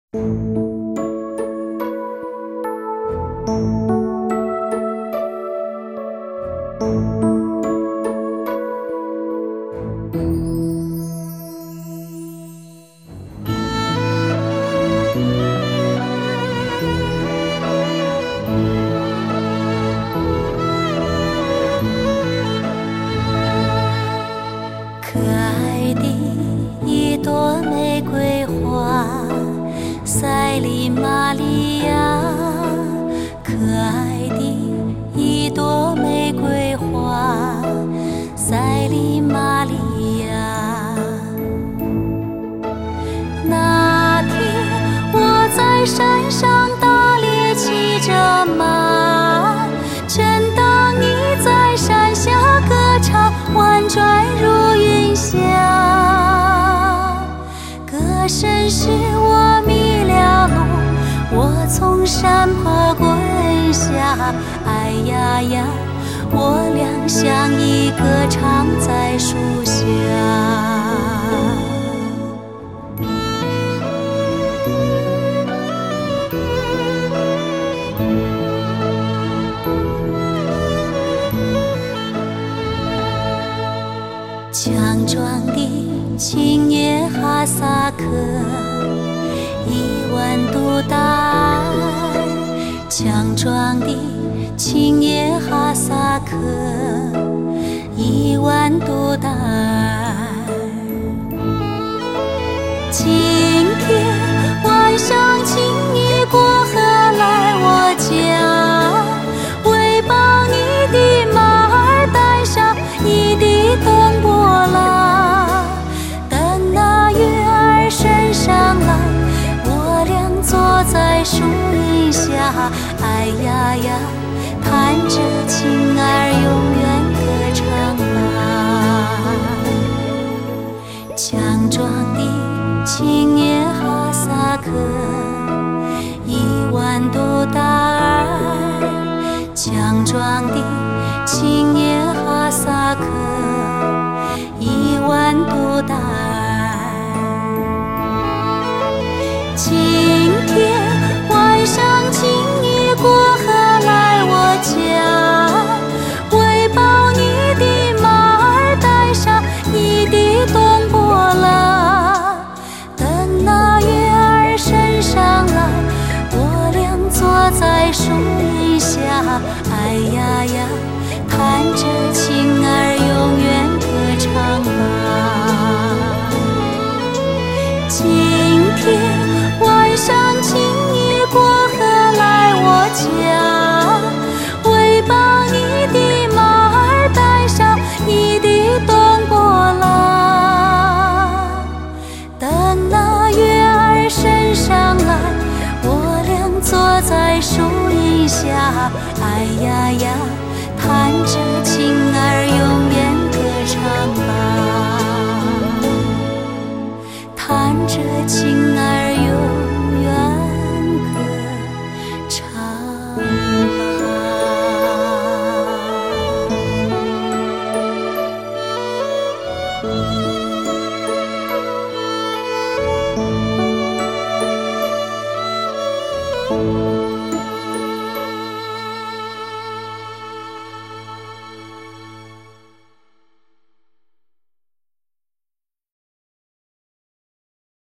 可爱的一朵玫瑰花，塞里玛利亚。可爱的一朵玫瑰花，塞里玛利亚。那天我在山上打猎骑着马，正当你在山下歌唱，婉转如云霞。歌声使我迷了路，我从山坡滚下。哎呀呀，我俩相依歌唱在树下。强壮的青叶哈萨克，1万度大爱。强壮的青叶哈萨克，1万度大爱。今天晚上请你过河来我家，喂饱你的马儿，带上你的冬波拉。等那月儿升上来，我俩坐在树荫下。哎呀呀，弹着琴儿永远歌唱吧。强壮的青叶哈萨克，1万度大爱。强壮的青叶哈萨克，1万度大爱。今天晚上请你过河来我家，喂饱你的马儿，带上你的冬波拉。等那月儿升上来，我俩坐在树荫下。哎呀呀，弹着琴儿永远歌唱吧。今天晚上请你过河来我家，喂饱你的马儿，带上你的冬波拉。等那月儿升上来，我俩坐在树荫下。哎呀呀，弹着琴儿永远歌唱吧。弹着琴